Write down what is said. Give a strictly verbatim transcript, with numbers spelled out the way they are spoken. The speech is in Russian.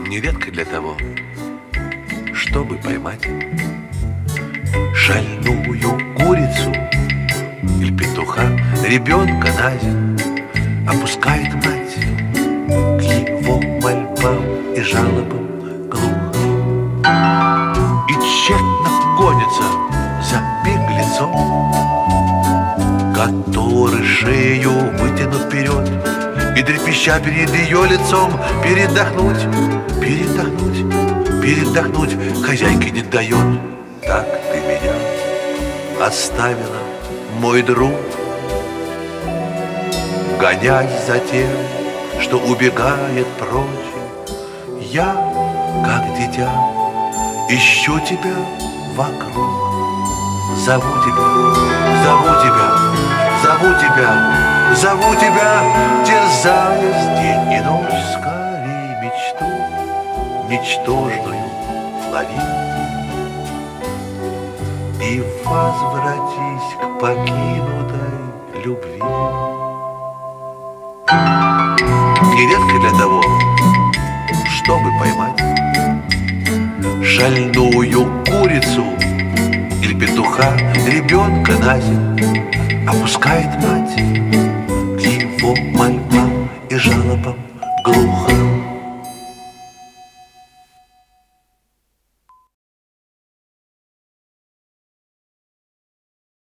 нередко для того, чтобы поймать шальную курицу или петуха, ребенка на землю опускает мать к его мольбам и жалобам глухо и тщетно гонится за беглецом, который шею вытянут вперед и, трепеща перед ее лицом, передохнуть, передохнуть, передохнуть хозяйке не дает. Так ты меня оставила, мой друг, гонясь за тем, что убегает прочь. Я, как дитя, ищу тебя вокруг. Зову тебя, зову тебя, зову тебя, зову тебя, терзаясь день и ночь, скорей мечту ничтожную лови и возвратись к покинутой любви. Нередко для того, чтобы поймать шальную курицу или петуха, ребенка на землю опускает мать к его мольбам и жалобам глухо